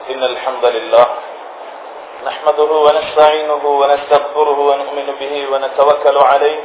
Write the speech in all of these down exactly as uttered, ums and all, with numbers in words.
إن الحمد لله نحمده ونستعينه ونستغفره ونؤمن به ونتوكل عليه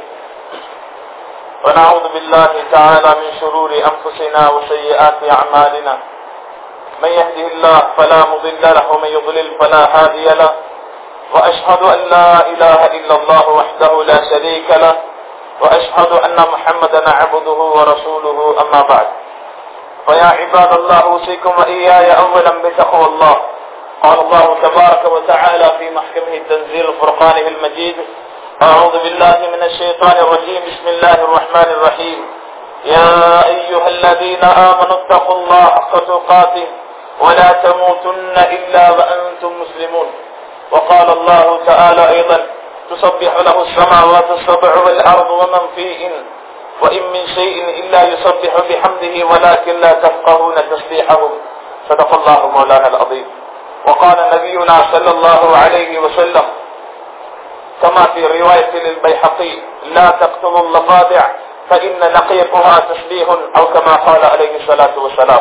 ونعوذ بالله تعالى من شرور أنفسنا وسيئات أعمالنا من يهده الله فلا مضل له ومن يضلل فلا هادي له وأشهد أن لا إله إلا الله وحده لا شريك له وأشهد أن محمدا عبده ورسوله أما بعد فيا عباد الله أوصيكم وإياي أولا بتقوى الله. قال الله تبارك وتعالى في محكمه التنزيل فرقانه المجيد: أعوذ بالله من الشيطان الرجيم بسم الله الرحمن الرحيم يا أيها الذين آمنوا اتقوا الله حق تقاته ولا تموتن إلا وأنتم مسلمون. وقال الله تعالى أيضا: تسبح له السماوات السبع والأرض ومن فيهن وإن من شيء إلا يسبح بحمده ولكن لا تفقهون تسبيحهم. صدق الله مولانا العظيم. وقال نبينا صلى الله عليه وسلم كما في رواية للبيحقي: لا تقتلوا الضفادع فإن نقيقها تسبيح أو كما قال عليه الصلاة والسلام.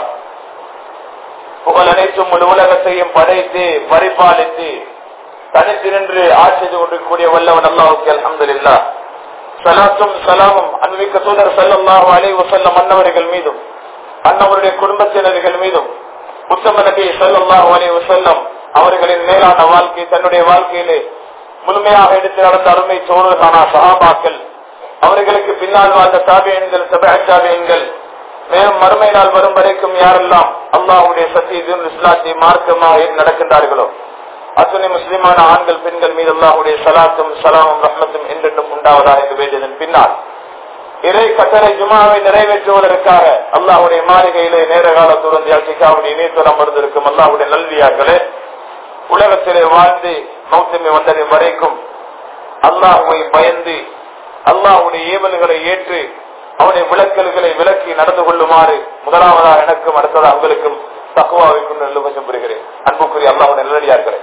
புகழ் அனைத்தும் முழு உலகத்தையும் படைத்து பரிபாலித்து தனித்து நின்று ஆட்சி கொண்டிருக்கக்கூடிய வல்லவன் அல்லாஹ்வுக்கு அல்ஹம்துலில்லாஹ். ஸலாத்தும் ஸலாமும் அன்பிக்க தூதர் ஸல்லல்லாஹு அலைஹி வஸல்லம் அன்னவர்கள் மீதும் அன்னவருடைய குடும்பத்தினர்கள் மீதும் உத்தம நபி ஸல்லல்லாஹு அலைஹி வஸல்லம் அவர்களின் மேலான வாழ்க்கை தன்னுடைய வாழ்க்கையிலே முழுமையாக எடுத்து நடந்த அருமை தோழர்களான சஹாபாக்கள், அவர்களுக்கு பின்னால் வாழ்ந்த தாபியீன்கள், தபஅ தாபியீன்கள், மேலும் மறுமை நாள் வரும் வரைக்கும் யாரெல்லாம் அல்லாஹ்வுடைய சத்திய இஸ்லாத்தை மார்க்கமாக நடக்கின்றார்களோ அத்துணை முஸ்லிமான ஆண்கள் பெண்கள் மீது அல்லாஹ்வுடைய ஸலாத்தும் ஸலாமும் ரஹ்மத்தும் என்றென்றும் உண்டாவதாக என்று வேண்டியதன் பின்னால் இறை கட்டளை ஜுமாவை நிறைவேற்றுவதற்காக அல்லாஹ்வுடைய மாளிகையிலே நேர காலத்துடன் இஅ்திகாஃபுடைய நீயத்தோடு அமர்ந்திருக்கும் அல்லாஹ்வுடைய நல்லடியார்களே, உலகத்திலே வாழ்ந்து மௌத்தமை வந்ததின் வரைக்கும் அல்லாஹ்வை பயந்து அல்லாஹ்வுடைய ஏவல்களை ஏற்று அவனுடைய விளக்கல்களை விலக்கி நடந்து கொள்ளுமாறு முதலாவதாக எனக்கும் அடுத்ததாக உங்களுக்கும் தக்வாவை கொண்டு நல்லுபதம் பெறுகிறேன். அன்புக்குரிய அல்லாஹ்வுடைய நல்லடியார்களே,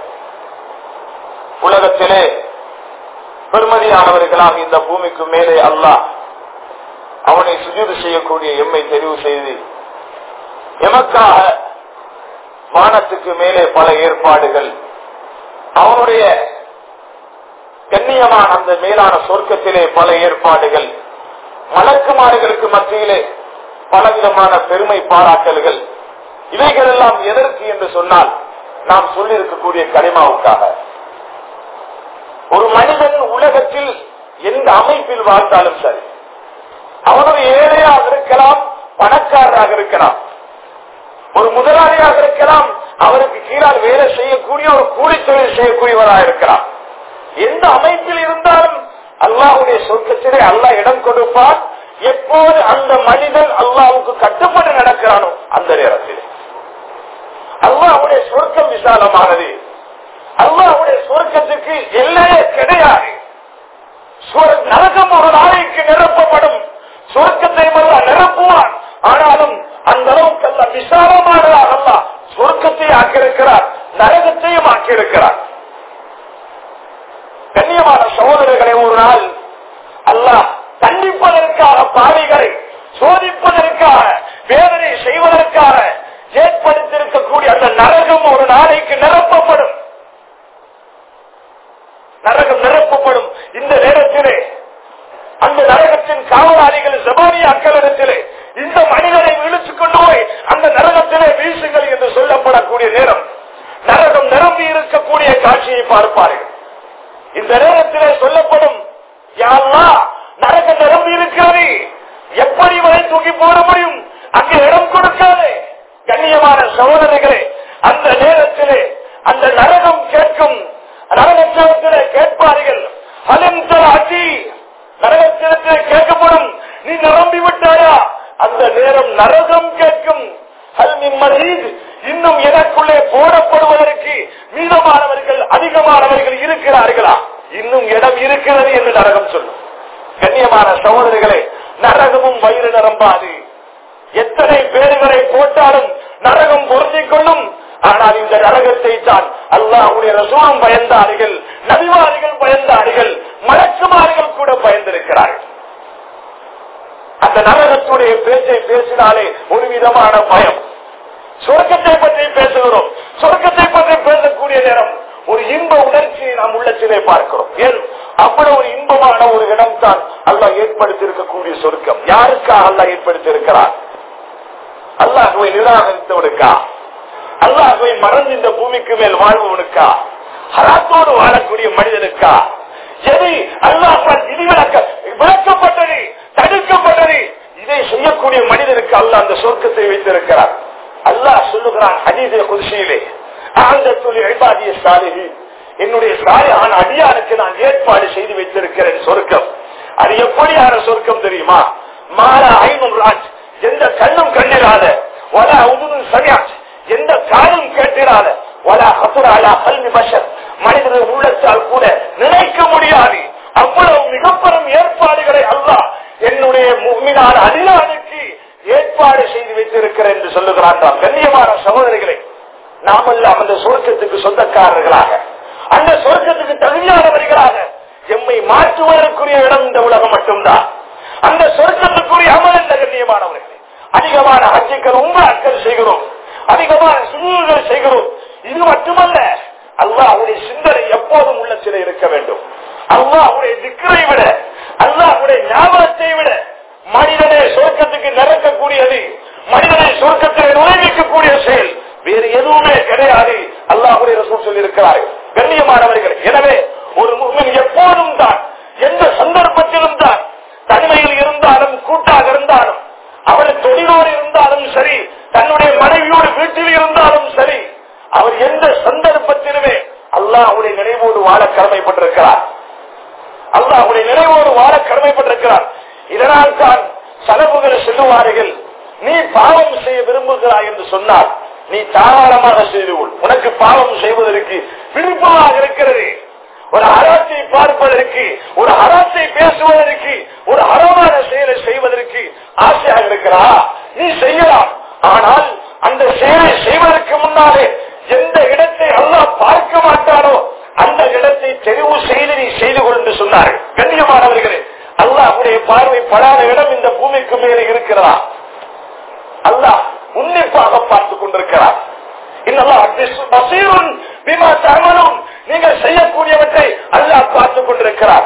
உலகத்திலே பெருமதியானவர்களாக இந்த பூமிக்கு மேலே அல்லாஹ் அவனை சுஜூது செய்யக்கூடிய எம்மை தெரிவு செய்து எமக்காக வானத்துக்கு மேலே பல ஏற்பாடுகள், அவனுடைய கண்ணியமான அந்த மேலான சொர்க்கத்திலே பல ஏற்பாடுகள், மலக்குமார்களுக்கு மத்தியிலே பலவிதமான பெருமை பாராட்டல்கள், இவைகள் எல்லாம் எதற்கு என்று சொன்னால் நாம் சொல்லியிருக்கக்கூடிய கலிமாவுக்காக. ஒரு மனிதன் உலகத்தில் எந்த அமைப்பில் வாழ்ந்தாலும் சரி, அவனுடைய ஏழையாக இருக்கலாம், பணக்காரராக இருக்கலாம், ஒரு முதலாளியாக இருக்கலாம், அவருக்கு கீழால் வேலை செய்யக்கூடிய ஒரு கூலி தொழில் செய்யக்கூடியவராக இருக்கலாம். எந்த அமைப்பில் இருந்தாலும் அல்லாஹ்வுடைய சொர்க்கத்திலே அல்லாஹ் இடம் கொடுப்பான். எப்போது அந்த மனிதன் அல்லாஹ்வுக்கு கட்டுப்பட்டு நடக்கிறானோ அந்த நேரத்தில் அல்லாஹ்வுடைய சொர்க்கம் விசாலமானது. அல்லாஹ்வுடைய சொர்க்கத்துக்கு எல்லையே கிடையாது. நரகம் ஒரு நாளைக்கு நிரப்பப்படும், சொர்க்கத்தை அல்லாஹ் நிரப்புவான். ஆனாலும் அந்த அளவுக்கு அல்லாஹ் விசாலமானதாக அல்லாஹ் சொர்க்கத்தை ஆக்கியிருக்கிறார், நரகத்தையும் ஆக்கியிருக்கிறார். கண்ணியமான சகோதரர்களை, ஒரு நாள் அல்லாஹ் தண்டிப்பதற்காக, பாவிகளை சோதிப்பதற்காக, வேதனை செய்வதற்காக ஏற்படுத்தியிருக்கக்கூடிய அந்த நரகம் ஒரு நாளைக்கு நிரப்பப்படும். நரகம் நிரப்பப்படும். இந்த நேரத்திலே அந்த நரகத்தின் காவலாளிகள் ஜபானியாக்களிடத்திலே இந்த மனிதனை இழுத்துக் கொண்டு போய் அந்த நரகத்திலே வீசுங்கள் என்று சொல்லப்படக்கூடிய நேரம், நரகம் நிரம்பி இருக்கக்கூடிய காட்சியை பார்ப்பார்கள். இந்த நேரத்திலே சொல்லப்படும், யா அல்லாஹ், நரகம் நிரம்பி இருக்கிறது, எப்படி வரை தூக்கி போட முடியும், அங்கே இடம் கொடுக்காது. கண்ணியமான சகோதரர்களே, அந்த நேரத்திலே அந்த நரகம் கேட்கும், நரகத்திலே கேட்பார்கள், அலம்தராஜி, நரகத்திலே கேட்கப்படும், நீ நிரம்பி விட்டாயா? அந்த நேரம் நரகம் கேட்கும், அல் மின் மஸீத், இன்னும் எனக்குள்ளே போடப்படுவதற்கு மீதமானவர்கள் அதிகமானவர்கள் இருக்கிறார்களா? இன்னும் இடம் இருக்கிறது என்று நரகம் சொல்லும். கண்ணியமான சகோதரர்களே, நரகமும் வயிறு நிரம்பாது. எத்தனை பேர்களை போட்டாலும் நரகம் பொருந்திக் கொள்ளும். ஆனால் இந்த நரகத்தை தான் அல்லாஹ்வுடைய ரசூலும் பயந்தார்கள், நபிமார்கள் பயந்தார்கள், மலக்குமார்கள் கூட பயந்திருக்கிறார்கள். அந்த நரகத்துடைய பேச்சை பேசினாலே ஒரு விதமான பயம். சொர்க்கத்தை பற்றி பேசுகிறோம், சொர்க்கத்தை இன்ப உணர்ச்சியை நாம் உள்ளத்திலே பார்க்கிறோம். ஏன் அவ்வளவு ஒரு இன்பமான ஒரு இடம் தான் அல்லாஹ் ஏற்படுத்தி இருக்கக்கூடிய சொர்க்கம். யாருக்காக அல்லாஹ் ஏற்படுத்தி இருக்கிறார்? அல்லாஹ்வை நிராகரித்தவனுக்கா? அல்லாஹ்வை மறந்து இந்த பூமிக்கு மேல் வாழ்பவனுக்கா? ஹராத்தோடு வாழக்கூடிய மனிதனுக்கா? எது அல்லாஹ் விதிவிலக்க விளக்கப்பட்டது, தடுக்கப்பட்டது, இதை செய்யக்கூடிய மனிதனுக்கு அல்லாஹ் அந்த சொர்க்கத்தை வைத்திருக்கிறார். அல்லாஹ் சொல்லுகிறான் ஹதீஸில் குத்ஸியிலே, அஅதத்துல் இபாதிய ஸாலிஹீன், என்னுடைய சாலிஹான அடியானுக்கு நான் ஏற்பாடு செய்து வைத்திருக்கிறேன் சொர்க்கம். அது எப்படியான சொர்க்கம் தெரியுமா? மாலா ஐனுன் ராஜ், எந்த கண்ணும் கண்டிராத, வலா உதுனுன் சமிஅத், எந்த காதும் கேட்டிராத, வலா ஹஸர அலா கல்பி பஷர், மனிதனுடைய உள்ளத்தால் கூட நினைக்க முடியாது அவ்வளவு மிகப்பெரும் ஏற்பாடுகளை அல்லாஹ் என்னுடைய முஃமினான அடியானுக்கு ஏற்பாடு செய்து வைத்திருக்கிறேன் என்று சொல்லுகிறான். கண்ணியமான சகோதரிகளை, நாமெல்லாம் அந்த சொர்க்கத்துக்கு சொந்தக்காரர்களாக, அந்த சொர்க்கத்துக்கு தகுதியானவர்களாக எம்மை மாற்றுவதற்குரிய இடம் இந்த உலகம் மட்டும்தான். அந்த சொர்க்கத்துக்குரிய அமல் என்ற கண்ணியமானவர்களே, அதிகமான ஹஜ்ஜுகள் உம்ராக்கள் செய்கிறோம், அதிகமான சுஜூதுகள் செய்கிறோம். இது மட்டுமல்ல, அல்லாஹ்வுடைய சிந்தனை எப்போதும் உள்ளத்திலே இருக்க வேண்டும். அல்லாஹ்வுடைய திக்ரை விட, அல்லாஹ்வுடைய ஞாபகத்தை விட மனிதனை சொர்க்கத்துக்கு நிரக்கக்கூடியது, மனிதனை சொர்க்கத்தை நுழைவிக்கக்கூடிய செயல் வேறு எதுவுமே கிடையாது. அல்லாஹ்வுடைய ரசூல் சொல்லி இருக்கிறார்கள். கண்ணியமானவர்கள், எனவே ஒரு முஃமின் எப்போதும் தான், எந்த சந்தர்ப்பத்திலும் தான், தனிமையில் இருந்தாலும் கூட்டாக இருந்தாலும், அவர் தொழிலோடு இருந்தாலும் சரி, தன்னுடைய மனைவியோடு வீட்டில் இருந்தாலும் சரி, அவர் எந்த சந்தர்ப்பத்திலுமே அல்லாஹ்வுடைய நினைவோடு வாழ கடமைப்பட்டிருக்கிறார். அல்லாஹ்வுடைய நினைவோடு வாழ கடமைப்பட்டிருக்கிறார். இதனால் தான் சலபுகள் சொல்லுவார்கள், நீ பாவம் செய்ய விரும்புகிறாய் என்று சொன்னால் நீ தாராளமாக செய்து கொள், உனக்கு பாவம் செய்வதற்கு விருப்பமாக இருக்கிறது. ஒரு ஹராத்தை பார்ப்பதற்கு, ஒரு ஹராத்தை பேசுவதற்கு, ஒரு ஹராமான செயலை செய்வதற்கு ஆசையாக இருக்கிறா, நீ செய்யலாம். ஆனால் அந்த செயலை செய்வதற்கு முன்னாலே எந்த இடத்தை அல்லாஹ் பார்க்க மாட்டானோ அந்த இடத்தை தெரிவு செய்து நீ செய்து கொள் என்று சொன்னார்கள். கண்ணியமானவர்களே, அல்லாஹ்வுடைய பார்வை படாத இடம் இந்த பூமிக்கு மேலே இருக்கிறதா? அல்லாஹ் உன்னிப்பாக பார்த்துக் கொண்டிருக்கிறார். நீங்கள் செய்யக்கூடியவற்றை அல்லாஹ் பார்த்துக் கொண்டிருக்கிறார்.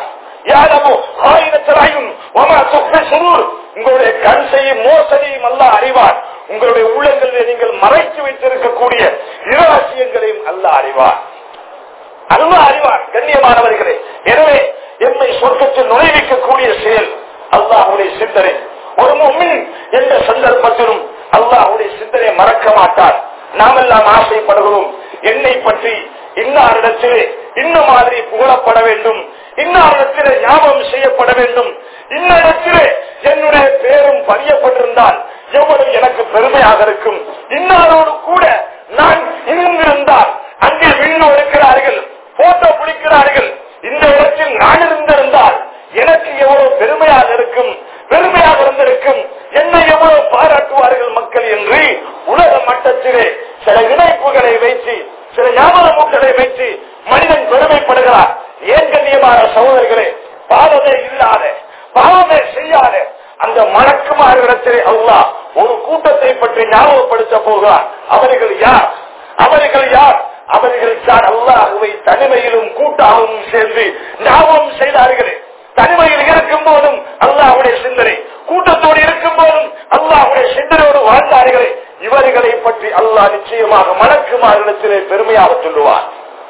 உங்களுடைய கண் செய்யும் மோசடியும் அல்லாஹ் அறிவார். உங்களுடைய உள்ளங்களில் நீங்கள் மறைத்து வைத்திருக்கக்கூடிய இரகசியங்களையும் அல்லாஹ் அறிவார். அல்லாஹ் அறிவார். கண்ணியமானவர்களே, எனவே எம்மை சொர்க்கத்தில் நுழைவிக்கக்கூடிய செயல் அல்லாஹ்வுடைய சிந்தனை. ஒரு முஃமின் எந்த சந்தர்ப்பத்திலும் அல்லாஹ்வுடைய சிந்தனை மறக்க மாட்டார். நாமெல்லாம் ஆசைப்படுகிறோம், என்னை பற்றி இன்னாரிடத்திலே இன்ன மாதிரி புகழப்பட வேண்டும், இன்னாரிடத்திலே ஞாபகம் செய்யப்பட வேண்டும், இன்னிடத்திலே என்னுடைய பேரும் பதியப்பட்டிருந்தால் எவ்வளவு எனக்கு பெருமையாக இருக்கும், இன்னாரோடு கூட நான் இருந்திருந்தால், அங்கே வீடியோ எடுக்கிறார்கள், போட்டோ பிடிக்கிறார்கள், இந்த இடத்தில் நான் இருந்திருந்தால் எனக்கு எவ்வளவு பெருமையாக இருக்கும், பெருமையாக இருந்திருக்கும், என்னை எவ்வளவு பாராட்டுவார்கள் மக்கள் என்று உலக மட்டத்திலே சில இணைப்புகளை வைத்து, சில ஞாபகங்களை வைத்து மனிதன் பெருமைப்படுகிறார். ஏன் கண்ணியமான சகோதரர்களே, பாவமே இல்லாத, பாவமே செய்யாத அந்த மலக்குமாரிடத்திலே அல்லாஹ் ஒரு கூட்டத்தை பற்றி ஞாபகப்படுத்த போகிறார். அவர்கள் யார்? அவர்கள் யார்? அவர்கள் தான் அல்லாஹ்வை தனிமையிலும் கூட்டாகவும் சேர்ந்து ஞாபகம் செய்தார்களே. தனிமையில் இருக்கும் போதும் அல்லாஹ்வுடைய சிந்தனை, கூட்டத்தோடு இருக்கும் போதும் அல்லாஹ்வுடைய சிந்தனையோடு வாழ்ந்தார்களே. இவர்களை பற்றி அல்லாஹ் நிச்சயமாக மலக்குமாரிடத்திலே பெருமையாக சொல்லுவார்.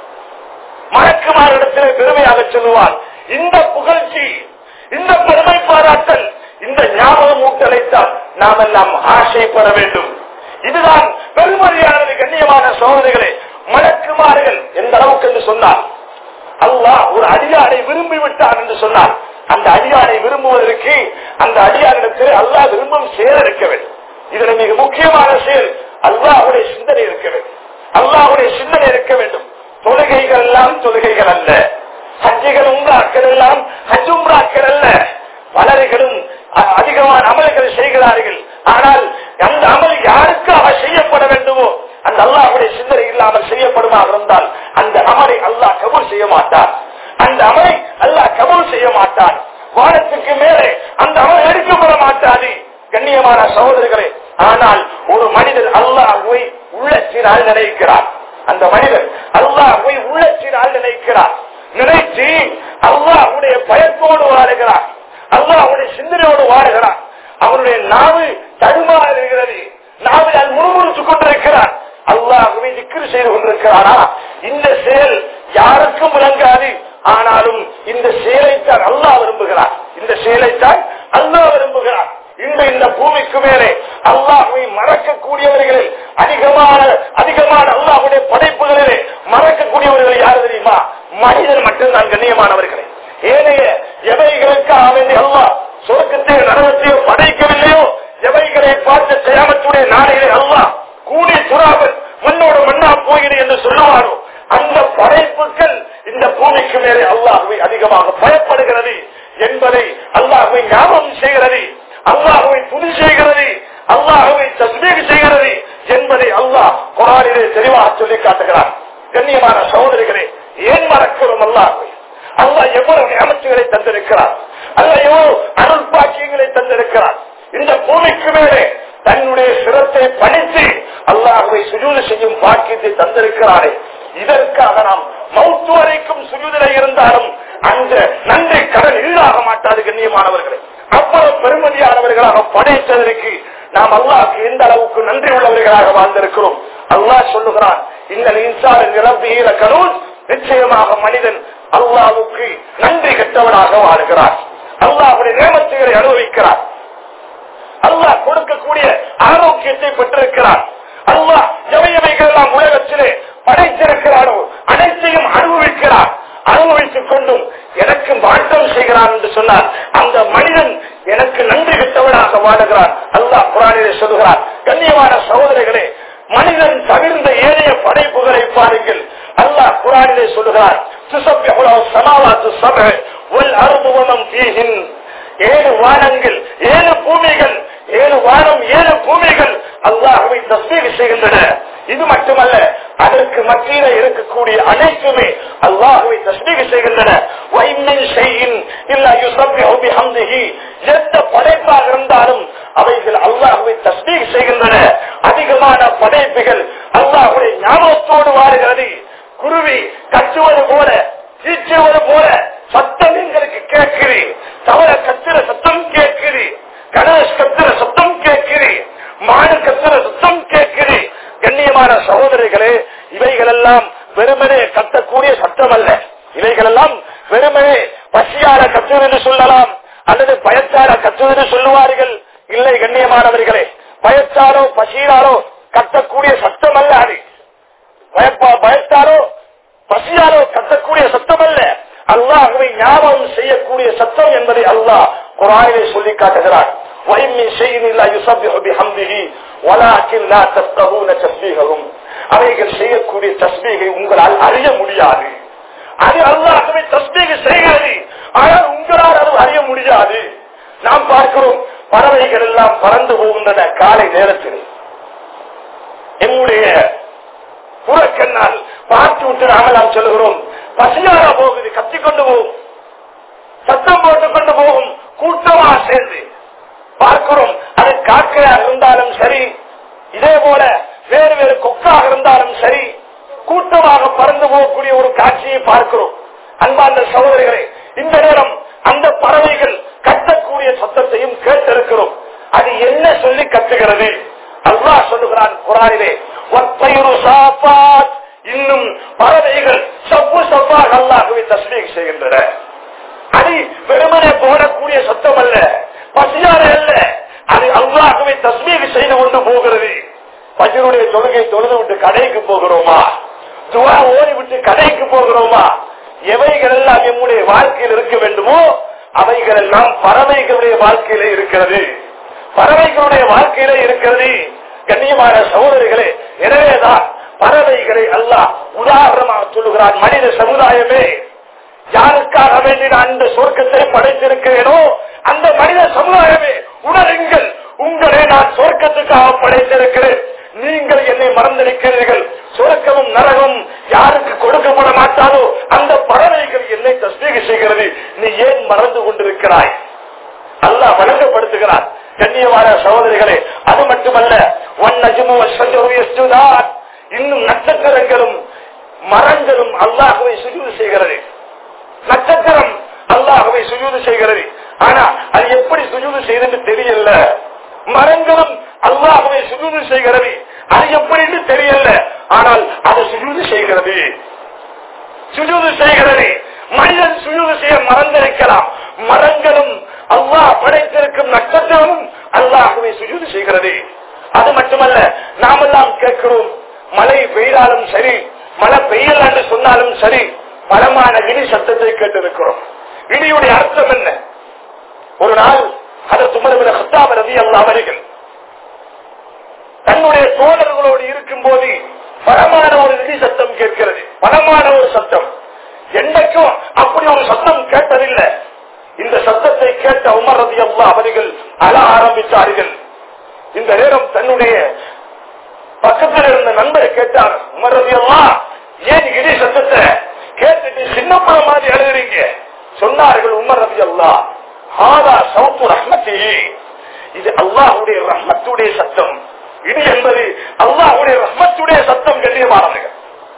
மலக்குமாரிடத்திலே பெருமையாக சொல்லுவார். இந்த புகழ்ச்சி, இந்த பெருமை பாராட்டல், இந்த ஞாபகம் ஊட்டலைத்தான் நாம் எல்லாம் ஆசைப்பட வேண்டும். இதுதான் பெருமதியானது. கண்ணியமான சகோதரிகளே, மலக்குமார்கள் எந்த அளவுக்கு என்று சொன்னார், அல்லாஹ் ஒரு அடியாரை விரும்பி விட்டான் என்று சொன்னார். அந்த அடியாரை விரும்புவதற்கு அந்த அடியாரிடத்தில் அல்லாஹ் விரும்பும் செயல் இருக்க வேண்டும். இதுல மிக முக்கியமான செயல் அல்லாஹ்வுடைய சிந்தனை இருக்க வேண்டும். அல்லாஹ்வுடைய சிந்தனை இருக்க வேண்டும். தொழுகைகள் எல்லாம் தொழுகைகள் அல்ல, ஹஜ்ஜுகள் உம்ராக்கள் எல்லாம் ஹஜ் உம்ராக்கள் அல்ல. பலர்களும் அதிகமான அமல்கள் செய்கிறார்கள். ஆனால் அந்த அமல் யாருக்காக செய்யப்பட வேண்டுமோ அந்த அல்லாஹ்வுடைய சிந்தனை இல்லாமல் செய்யப்படுமாக இருந்தால் அந்த அமலை அல்லாஹ் கபூல் செய்ய மாட்டார். அந்த அமலை அல்லாஹ் கபூல் செய்ய மாட்டார். வானத்துக்கு மேலே அந்த அமல் எடுக்கப்பட மாட்டாது. கண்ணியமான சகோதரர்களே, ஆனால் ஒரு மனிதர் அல்லாஹ்வை உள்ளத்தினால் நினைக்கிறார். அந்த மனிதர் அல்லாஹ்வை அல்லாஹ்வை உள்ளத்தினால் நினைக்கிறார். நினைத்து அல்லாஹ்வுடைய பயத்தோடு வாழுகிறார். அல்லாஹ்வுடைய சிந்தனையோடு வாழுகிறார். அவருடைய நாவு தடுமாறுகிறது. நாவில் முழுமுழுத்துக் கொண்டிருக்கிறார். அல்லாஹ்வை திக்ர் செய்து கொண்டிருக்கிறாரா? இந்த செயல் யாருக்கும் விளங்காது. ஆனாலும் இந்த செயலைத்தான் அல்லாஹ் விரும்புகிறார். இந்த செயலைத்தான் அல்லாஹ் விரும்புகிறார். இந்த இந்த பூமிக்கு மேலே அல்லாஹ்வை மறக்கக்கூடியவர்களில் அதிகமான அதிகமான அல்லாஹ்வுடைய படைப்புகளிலே மறக்கக்கூடியவர்கள் யார் தெரியுமா? மனிதன் மட்டும்தான். கண்ணியமானவர்களே, ஏனைய எவைகளுக்காக வேண்டிய அல்லாஹ் சொர்க்கத்தை நரகத்தையோ படைக்கவில்லையோ, எவைகளை பார்த்து கியாமத்துடைய நாளையிலே அல்லாஹ் கூடி துராவல் மண்ணோடு மண்ணா போகிறேன் என்று சொல்லுவாரோ, அந்த படைப்புகள் இந்த பூமிக்கு மேலே அல்லாஹ்வை அதிகமாக பயப்படுகிறது என்பதை அல்லாஹ்வை ஞாபகம் செய்கிறது. அல்லாஹ்வை துதி செய்கிறது. அல்லாஹ்வை தஸ்பீஹ் செய்கிறது என்பதை அல்லாஹ் குர்ஆனிலே தெளிவாக சொல்லி காட்டுகிறார். கண்ணியமான சகோதரிகளே, ஏன் மறக்கிறோம் அல்லாஹ்வை? அல்லாஹ் எவ்வளவு நியமத்துகளை தந்திருக்கிறார். அல்லாஹ் எவ்வளவு அருள் பாக்கியங்களை தந்திருக்கிறார். இந்த பூமிக்கு மேலே தன்னுடைய சிரத்தை பணித்து அல்லாஹ்வை சுஜூது செய்யும் பாக்கியத்தை தந்திருக்கிறாரே, இதற்காக நாம் மௌத்து வரைக்கும் சுஜூதிலே இருந்தாலும் அந்த நன்றி கடன் ஈடாக மாட்டாது. கண்ணியமானவர்களே, அவ்வளவு பெருமதியானவர்களாக படைத்ததற்கு நாம் அல்லாஹ்க்கு எந்த அளவுக்கு நன்றி உள்ளவர்களாக வாழ்ந்திருக்கிறோம். அல்லாஹ் சொல்லுகிறான், இந்த இன்சான் நிரம்பியில கனூன், நிச்சயமாக மனிதன் அல்லாஹ்வுக்கு நன்றி கெட்டவனாக வாழ்கிறார். அல்லாஹ்வுடைய நியமத்துகளை அனுபவிக்கிறார். அல்லாஹ் கொடுக்கக்கூடிய ஆரோக்கியத்தை பெற்றிருக்கிறார். அல்லாஹ் எவை எவைகள் எல்லாம் உலகத்திலே படைத்திருக்கிறாரோ அனைத்தையும் அனுபவிக்கிறார். அனுபவித்துக் கொண்டும் எனக்கு மாற்றம் செய்கிறான் என்று சொன்னார். அந்த மனிதன் எனக்கு நன்றி கெட்டவனாக வாழுகிறான். அல்லாஹ் குர்ஆனிலே சொல்கிறார். கண்ணியமான சகோதரர்களே, மனிதன் தவிர்ந்த ஏனைய படைப்புகளை பாருங்கள். அல்லாஹ் குர்ஆனிலே சொல்கிறார், துஸப்பிஹு லஹு ஸமாவாத்து ஸப்உ வல் அர்து வமன் ஃபீஹின். ஏழு வானங்கள், ஏழு பூமிகள், ஏழு வானம், ஏழு பூமிகள் அல்லாஹ்வை தஸ்பீஹ் செய்கின்றன. இது மட்டுமல்ல, அதற்கு மத்தியில இருக்கக்கூடிய அனைத்துமே அல்லாஹ்வை தஸ்பீஹ் செய்கின்றன. வைமின் ஷைஇன் இல்லா யுஸப்பிஹு பிஹம்திஹி. எந்த படைப்பாக இருந்தாலும் அவைகள் அல்லாஹ்வை தஸ்பீஹ் செய்கின்றன. அதிகமான படைப்புகள் அல்லாஹ்வுடைய ஞாபகத்தோடு வாழுகிறது. குருவி கத்துவது போல, சீச்சுவது போல சத்தம் எங்களுக்கு கேட்குது. தவற கத்துற சத்தம் கேட்குது. கணேஷ் கத்துற சத்தம் கேட்குது. மாடு கத்துற சத்தம் கேட்குது. கண்ணியமான சகோதரிகளே, இவைகள் எல்லாம் வெறுமனே கத்தக்கூடிய சத்தம் அல்ல. இவைகள் எல்லாம் வெறுமனே பசியார கத்துவது என்று சொல்லலாம், அல்லது பயத்தார கத்துவது என்று சொல்லுவார்கள். இல்லை கண்ணியமானவர்களே, பயத்தாரோ பசியாரோ கத்தக்கூடிய சத்தம் அல்ல. அது பயத்தாரோ பசியாரோ கத்தக்கூடிய சத்தம் அல்ல. அல்லாஹ்வை ஞாபகம் செய்யக்கூடிய சத்தம் என்பதை அல்லாஹ் குர்ஆனிலே சொல்லி காட்டுகிறார். அவைகள் செய்யக்கூடிய தஸ்பீகை உங்களால் அறிய முடியாது. அது அல்லாஹ்வை தஸ்பீக் செய்கிறது, ஆனால் உங்களால் அது அறிய முடியாது. நாம் பார்க்கிறோம், பறவைகள் எல்லாம் பறந்து போகின்றன காலை நேரத்தில். என்னுடைய புறக்கண்ணால் பார்த்து விட்டு நாமெல்லாம் சொல்லுகிறோம், பசியாரா போகுது, கத்திக்கொண்டு போகும், சத்தம் போட்டுக் கொண்டு போகும், கூட்டமாக சேர்ந்து பார்க்கிறோம். அது காக்கையாக இருந்தாலும் சரி, இதே போல வேறு வேறு கொக்காக இருந்தாலும் சரி, கூட்டமாக பறந்து போகக்கூடிய ஒரு காட்சியை பார்க்கிறோம். அன்பார்ந்த சகோதரிகளே, இந்த நேரம் அந்த பறவைகள் கத்தக்கூடிய சத்தத்தையும் கேட்டிருக்கிறோம். அது என்ன சொல்லி கத்துகிறது? அல்லாஹ் சொல்லுகிறான் குர்ஆனிலே, வத்தயிரு சாஃபாத். இன்னும் பறவைகள் சப்பு சப்பாக அல்லாஹ்வை தஸ்பீஹ் செய்கின்றன. அது வெறுமனே போடக்கூடிய சத்தம் அல்ல, பசியாரே அல்ல, அது அல்லாஹ்வை தஸ்பீஹ் செய்து கொண்டு போகிறது. பஜ்ருடைய தொழுகை தொழுது விட்டு கடைக்கு போகிறோமா? துஆ ஓதி விட்டு கடைக்கு போகிறோமா? எவைகள் எல்லாம் நம்முடைய வாழ்க்கையில் இருக்க வேண்டுமோ அவைகள் எல்லாம் பறவைகளுடைய வாழ்க்கையில இருக்கிறது. பறவைகளுடைய வாழ்க்கையில இருக்கிறது. கண்ணியமான சகோதரிகளே, எனவேதான் பறவைகளை அல்லாஹ் உதாரணமாக சொல்லுகிறான். மனித சமுதாயமே, யாருக்காக வேண்டி நான் இந்த சொர்க்கத்தை படைத்திருக்கிறேனோ அந்த மனித சமுதாயமே உணருங்கள், உங்களை நான் சொர்க்கத்துக்காக படைத்திருக்கிறேன். நீங்கள் என்னை மறந்திருக்கிறீர்கள். சொர்க்கமும் நரகமும் யாருக்கு கொடுக்கப்பட மாட்டாதோ அந்த பறவைகள் என்னை தஸ்பீஹ் செய்கிறது. நீ ஏன் மறந்து கொண்டிருக்கிறாய்? அல்லாஹ் வழங்கப்படுத்துகிறார். கண்ணியமான சகோதரிகளே, அது மட்டுமல்ல, இன்னும் நட்சத்திரங்களும் மரங்கள் மனிதனும் அல்லாஹ்வை சுஜூது செய்கிறது, நட்சத்திரம் அல்லாஹ்வை சுஜூது செய்கிறது. ஆனா அது எப்படி சுஜூது செய்யுதுன்னு தெரியல. மரங்களும் அல்லாஹ்வை சுஜூது செய்கிறது, அது எப்படின்னு தெரியல. ஆனால் அது சுஜூது செய்கிறது, சுஜூது செய்கிறது. மனிதன் சுஜூது செய்ய மறந்திருக்கலாம், மரங்களும் அல்லாஹ் படைத்திருக்கும் நட்சத்திரமும் அல்லாஹ்வை சுஜூது செய்கிறது. அது மட்டுமல்ல, நாமெல்லாம் கேட்கிறோம், மழை பெய்தாலும் சரி, மழை பெய்யல என்று சொன்னாலும் சரி, பலமான இடி சத்தத்தை கேட்டிருக்கிறோம். இடியுடைய அர்த்தம் என்ன? ஒரு நாள் ஹஜ்ரத் உமர் இப்னு கத்தாப் ரலியல்லாஹு அவர்கள் தன்னுடைய தோழர்களோடு இருக்கும் போது பலமான ஒரு இடி சத்தம் கேட்கிறது, பலமான ஒரு சத்தம். என்றைக்கும் அப்படி ஒரு சத்தம் கேட்டதில்லை. இந்த சத்தத்தை கேட்ட உமர் ரலியல்லாஹு அவர்கள் அழ ஆரம்பித்தார்கள். இந்த நேரம் தன்னுடைய பக்கத்தில் இருந்த நண்பரை கேட்டார், உமர் ரலியல்லாஹு ஏன் இடி சத்தத்தை கேட்டுட்டு சின்ன பழ மாதிரி அழுகிறீங்க? சொன்னார்கள் உமர் ரலியல்லாஹு, ஹாதா சௌத்து ரஹ்மத்தி, இது அல்லாஹ்வுடைய ரஹ்மத்துடைய சத்தம். இது என்பது அல்லாஹ்வுடைய ரஹ்மத்துடைய சத்தம். கண்ணியமானவர்கள்,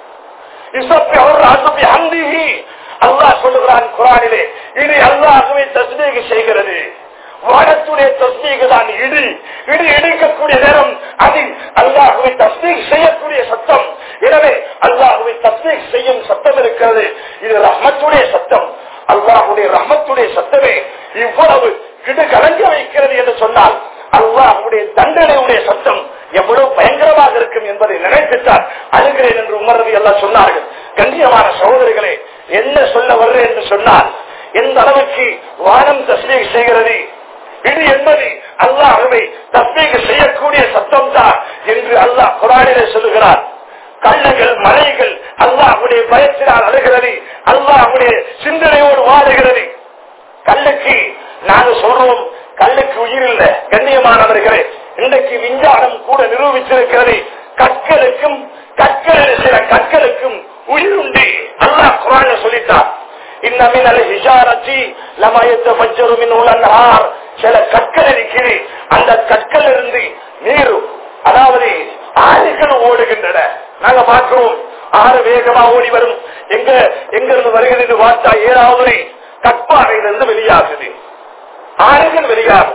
அல்லாஹ் சொல்லுகிறான் குர்ஆனிலே, இது அல்லாஹ்வை தஸ்பீஹ் செய்கிறது. வானத்துடைய தஸ்பீஹ் தான் இடி. இடி இடிக்கக்கூடிய நேரம் அது அல்லாஹ்வை தஸ்பீஹ் செய்யக்கூடிய சத்தம். எனவே அல்லாஹ்வை தஸ்பீஹ் செய்யும் சத்தம் இருக்கிறது, இது ரஹ்மத்துடைய சத்தம். அல்லாஹ்வுடைய ரஹ்மத்துடைய சத்தமே இவ்வளவு கிடு கலங்க வைக்கிறது என்று சொன்னால் அல்லாஹ்வுடைய தண்டனையுடைய சத்தம் எவ்வளவு பயங்கரமாக இருக்கும் என்பதை நினைத்துத்தான் அழுகிறேன் என்று உமர் ரலியல்லாஹு சொன்னார்கள். கண்ணியமான சகோதரிகளே, என்ன சொல்ல வர்றேன் என்று சொன்னால், எந்த அளவுக்கு வானம் தஸ்பீஹ் செய்கிறது, இது என்பது அல்லாஹ்வை தஸ்பீஹ் செய்யக்கூடிய சத்தம் தான் என்று அல்லாஹ் குர்ஆனிலே சொல்லுகிறார். கல்லுகள் மலைகள் அல்லாஹ்வுடைய பயத்தினால் அழுகிறது, அல்லாஹ்வுடைய சிந்தனையோடு வாழுகிறது. கல்லுக்கு நாங்கள் சொல்றோம், கல்லுக்கு உயிர் இல்ல. கண்ணியமானவர்களே, இன்றைக்கு விஞ்ஞானம் கூட நிரூபித்திருக்கிறது, கற்களுக்கும் கற்களில் சில கற்களுக்கும் உயிர் உண்டு. அல்லாஹ் குர்ஆன்ல சொல்லிட்டார், இன்ன மினல் ஹிஜாரத்தி லமா யத்தஃபஜ்ஜரு மின்ஹுல் அன்ஹார். சில கற்கள் இருக்கிறது, அந்த கற்கள் இருந்து நீர், அதாவது ஆறுகள் ஓடுகின்றன. நாங்க பார்க்கிறோம், ஆறு வேகமா ஓடி வரும். எங்க எங்க இருந்து வருகிறது பார்த்தா ஏழாவது கற்பாறையிலிருந்து வெளியாகுது, ஆறுகள் வெளியாகும்.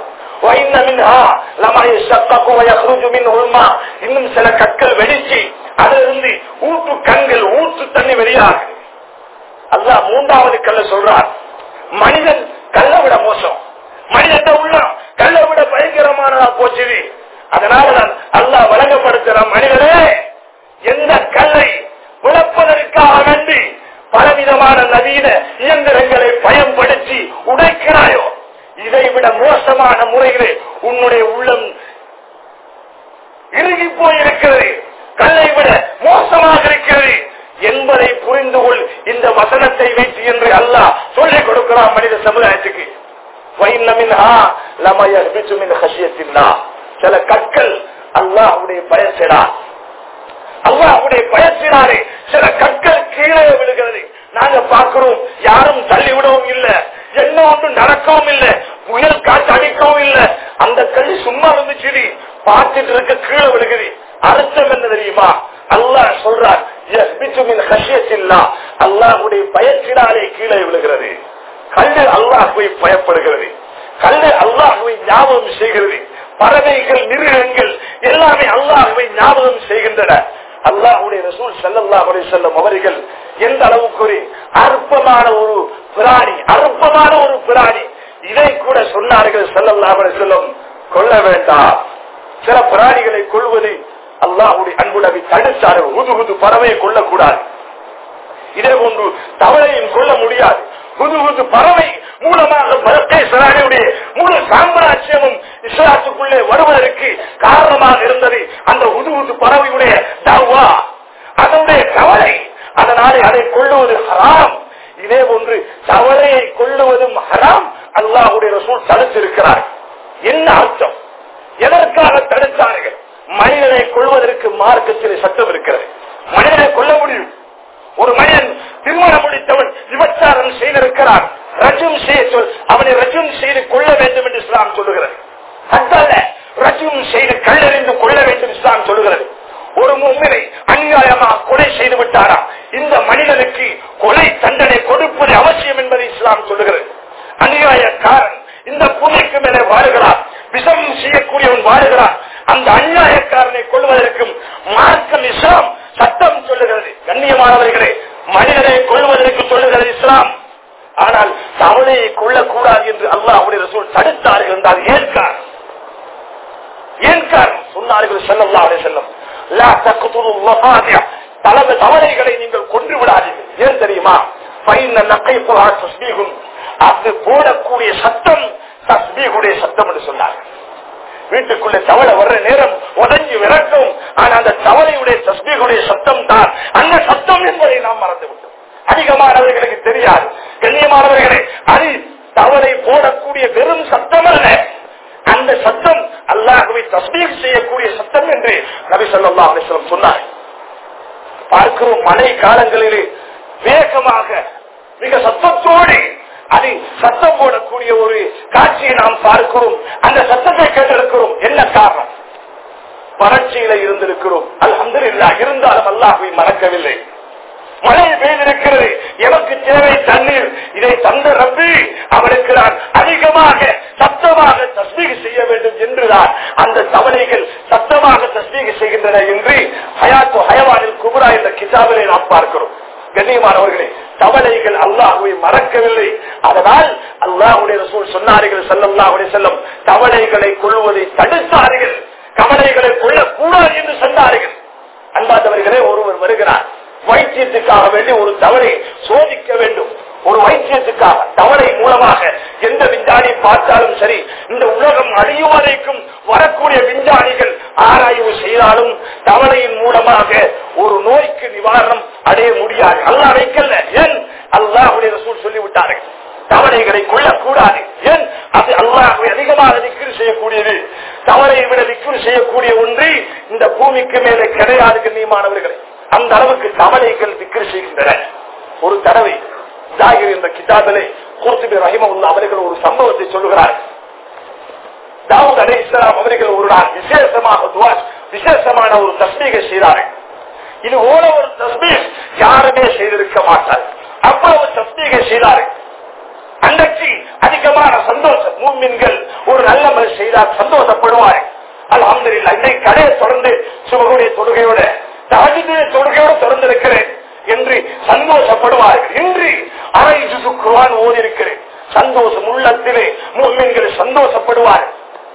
இன்னும் சில கற்கள் வெடிச்சு அதிலிருந்து ஊற்று கண்கள் ஊற்று தண்ணி வெளியாகுது. அல்லாஹ் மூன்றாவது கல்ல சொல்றார், மனிதன் கல்லை விட மோசம், மனிதன் உள்ள கல்லை விட பயங்கரமானதா போச்சு. அதனால தான் அல்லாஹ் வழங்கப்படுத்துற, மனிதனே எந்த கல்லை விளப்பதற்காக வேண்டி பலவிதமான நவீன இயந்திரங்களை பயன்படுத்தி உடைக்கிறாயோ, இதை விட மோசமான முறையிலே உன்னுடைய உள்ளம் இறுகி போயிருக்கிறது, கல்லை விட மோசமாக இருக்கிறது என்பதை புரிந்து கொள். இந்த வசனத்தை வைத்து என்று அல்லாஹ் சொல்லிக் கொடுக்கிறான் மனித சமுதாயத்துக்கு. சில கற்கள் அல்லாஹ்வுடைய பயத்தினால், அல்லாஹ்வுடைய பயத்தினாலே சில கற்கள் கீழே விழுகிறது. நாங்க பார்க்கிறோம், யாரும் தள்ளிவிடவும் இல்லை, என்ன ஒன்று நடக்கவும் இல்லை, புயல் காற்று அடிக்கவும் இல்லை, அந்த கல்வி சும்மா இருந்துச்சு, பார்த்துட்டு இருக்க கீழே விழுகுது. அர்த்தம் என்ன தெரியுமா? அல்லாஹ் சொல்றார், அல்லாஹ்வுடைய பயத்தினாலே கீழே விழுகிறது. கல்லு அல்லாஹ்வை பயப்படுகிறது, கல்லு அல்லாஹ்வை ஞாபகம் செய்கிறது. பறவைகள், மிருகங்கள் எல்லாமே அல்லாஹ்வை ஞாபகம் செய்கின்றன. அல்லாஹ்வுடைய ரசூல் ஸல்லல்லாஹு அலைஹி வஸல்லம் அவர்கள் எந்த அளவுக்கு ஒரு அற்பமான ஒரு பிராணி, அற்பமான ஒரு பிராணி, இதை கூட சொன்னார்கள் ஸல்லல்லாஹு அலைஹி வஸல்லம், கொல்ல வேண்டாம். சில பிராணிகளை கொள்வது அல்லாஹ்வுடைய அன்பு நபி தடுத்தார்கள். ஹுதுஹுது பறவையை கொல்லக்கூடாது, இதே போன்று தவளையும் கொல்ல முடியாது. ஹுதுஹுது பறவை மூலமாக பலகேசராணியுடைய முழு சாம்ராஜ்யமும் இஸ்லாத்துக்குள்ளே வருவதற்கு காரணமாக இருந்தது அந்த ஹுதுஹுது பறவையுடைய தவா, அதனுடைய கவலை. அதனாலே அதை கொள்ளுவது ஹராம். இதே போன்று தவளையை கொள்ளுவதும் ஹராம். அல்லாஹ்வுடைய ரசூல் தடுத்திருக்கிறார். என்ன அர்த்தம்? எதற்காக தடுத்தார்கள்? மனிதனை கொள்வதற்கு மார்க்கத்தில் சட்டம் இருக்கிறது. மனிதனை கொல்ல முடியும். ஒரு மனிதன் திருமணம் முடித்தவன் விபச்சாரம் செய்திருக்கிறான், ரஜும் செய்ய சொல், அவனை ரஜும் செய்து கொள்ள வேண்டும் என்று இஸ்லாம் சொல்லுகிறது. அதல்ல ரஜும் செய்து கல்லறிந்து கொள்ள வேண்டும் இஸ்லாம் சொல்லுகிறது. ஒரு முஃமினை அநியாயமாக கொலை செய்து விட்டாரா, இந்த மனிதனுக்கு கொலை தண்டனை கொடுப்பது அவசியம் என்பதை இஸ்லாம் சொல்லுகிறது. அநியாயக்காரன் இந்த பூமிக்கு மேலே வாழுகிறார், விஷம் செய்யக்கூடியவன் வாழுகிறார். அந்த அநியாயக்காரனை கொள்வதற்கும் மார்க்கம் இஸ்லாம் சட்டம் சொல்லுகிறது. கண்ணியமானவர்களே, மனிதனை கொள்வதற்கு சொல்லுகிறது இஸ்லாம். ஆனால் தவளையை கொள்ளக்கூடாது என்று அல்லாஹ்வுடைய ரசூல் தடுத்தார்கள் என்றால் ஏன் காரணம்? ஏன் காரணம் சொன்னார்கள் ஸல்லல்லாஹு அலைஹி வஸல்லம், லா தக்துலுல் லஃபாதிஅ, தலவ தவளைகளை நீங்கள் கொன்று விடாதீர்கள். ஏன் தெரியுமா? ஃபைன்ன நகைஃபுஹா தஸ்பீஹுன், அது போடக்கூடிய சத்தம் தஸ்பீஹுடைய சத்தம் என்று சொன்னார்கள். வீட்டுக்குள்ளே தவளை வர்ற நேரம் உதஞ்சி விரட்டும், ஆனா அந்த தவளையுடைய தஸ்பீஹுடைய சத்தம் தான் அந்த சத்தம் என்பதை நாம் மறந்து விட்டோம். அதிகமானவர்களுக்கு தெரியாது. கண்ணியமானவர்களே, அது தவளை போடக்கூடிய வெறும் சத்தம் அல்ல, அந்த சத்தம் அல்லாஹ்வை தஸ்பீஹ் செய்யக்கூடிய சத்தம் என்று நபி ஸல்லல்லாஹு அலைஹி வஸல்லம் சொன்னார். பார்க்கிறோம், மழை காலங்களிலே வேகமாக மிக சத்தத்தோடு அது சத்தம் போடக்கூடிய ஒரு காட்சியை நாம் பார்க்கிறோம். அந்த சத்தத்தை கேட்டிருக்கிறோம். என்ன காரணம்? வறட்சியில இருந்திருக்கிறோம். அல்ஹம்துலில்லாஹ், இருந்தாலும் அல்லாஹ்வை மறக்கவில்லை. மழை பெய்திருக்கிறது, எனக்கு தேவை தண்ணீர், இதை தந்த ரப்பி அவருக்கு நான் அதிகமாக சத்தமாக தஸ்பீஹ் செய்ய வேண்டும் என்றுதான் அந்த தவளைகள் சத்தமாக தஸ்பீஹ் செய்கின்றன என்று ஹயாத்து ஹயவானில் குபுரா என்ற கிதாபிலே நாம் பார்க்கிறோம். கண்ணியமானவர்களே, தவளைகள் அல்லாஹ்வை மறக்கவில்லை. அதனால் அல்லாஹ்வுடைய ரசூல் சொன்னார்கள் ஸல்லல்லாஹு அலைஹி வஸல்லம், தவளைகளை கொள்வதை தடுத்தார்கள், தவளைகளை கொள்ளக்கூடாது என்று சொன்னார்கள். அன்பார்ந்தவர்களே, ஒருவர் வருகிறார், வைத்தியத்துக்காக வேண்டி ஒரு தவறை சோதிக்க வேண்டும். ஒரு வைத்தியத்துக்காக தவறை மூலமாக எந்த விஞ்ஞானி பார்த்தாலும் சரி, இந்த உலகம் அழியும் வரைக்கும் வரக்கூடிய விஞ்ஞானிகள் ஆராய்வு செய்தாலும் தவளையின் மூலமாக ஒரு நோய்க்கு நிவாரணம் அடைய முடியாது. அல்லாஹ் வைக்கல. ஏன்? அல்லாஹ்வுடைய ரசூல் சொல்லிவிட்டார்கள், தவளைகளை கொள்ளக்கூடாது. ஏன்? அது அல்லாஹ்வை அதிகமாக திக்ர் செய்யக்கூடியது. தவளையை விட திக்ர் செய்யக்கூடிய ஒன்று இந்த பூமிக்கு மேலே கிடையாது. கண்ணியமானவர்களே, அந்த அளவுக்கு தவளைகள் திக்ர் செய்கின்றன. ஒரு தடவை ஜாகிர் என்ற கிதாபிலே குர்துபி ரஹிமஹுல்லாஹ் அவர்கள் ஒரு சம்பவத்தை சொல்லுகிறார். தாவூத் அலைஹிஸ்ஸலாம் அவர்கள் ஒரு நாள் விசேஷமாக துஆ விசேஷமான ஒரு தஸ்பீஹை செய்தார்கள். இது போல ஒரு தஸ்பீஹ் யாருமே செய்திருக்க மாட்டார். அவ்வளவு தஸ்பீஹை செய்தார்கள். அன்றைக்கு அதிகமான சந்தோஷம். மூமின்கள் ஒரு நல்ல மழை செய்தால் சந்தோஷப்படுவார்கள். அல்ஹம்துலில்லாஹ், இன்னைக்கு கடையை தொடர்ந்து சுபகுடைய தொழுகையோட தஹஜ்ஜுடைய தொழுகையோடு தொடர்ந்திருக்கிறேன் என்று சந்தோஷப்படுவார்கள். இன்று அரை ஜுஸு குர்ஆன் ஓதி இருக்கிறேன். சந்தோஷம் உள்ளத்திலே முஃமின்கள் சந்தோஷப்படுவார்கள்.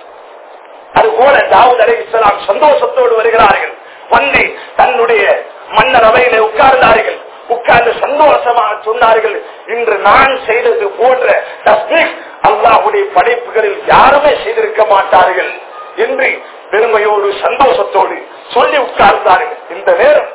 அதுபோல தாவூத் அலைஹிஸ்ஸலாம் சந்தோஷத்தோடு வருகிறார்கள். வந்து தன்னுடைய மன்னர் அவையிலே உட்கார்ந்தார்கள். உட்கார்ந்து சந்தோஷமாக சொன்னார்கள், இன்று நான் செய்தது போன்ற தஸ்பீஹ் அல்லாஹ்வுடைய படைப்புகளில் யாருமே செய்திருக்க மாட்டார்கள் என்று பெருமையோடு சந்தோஷத்தோடு சொல்லி உட்கார்ந்தார்கள். இந்த நேரம்